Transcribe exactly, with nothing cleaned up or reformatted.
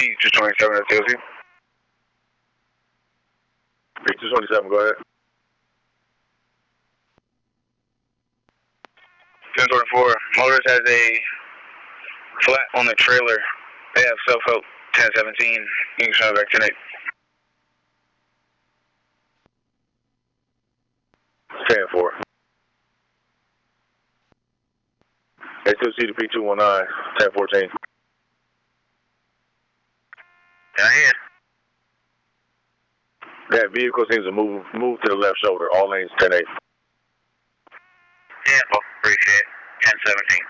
P two twenty-seven at T L C. P two twenty-seven, go ahead. ten twenty-four, Motors has a flat on the trailer. They have self-help ten seventeen. You can try back ten eight. ten four. S two C to P two nineteen, ten fourteen. Can I hear? That vehicle seems to move move to the left shoulder. All lanes ten eight. Yeah, well, appreciate it. ten seventeen.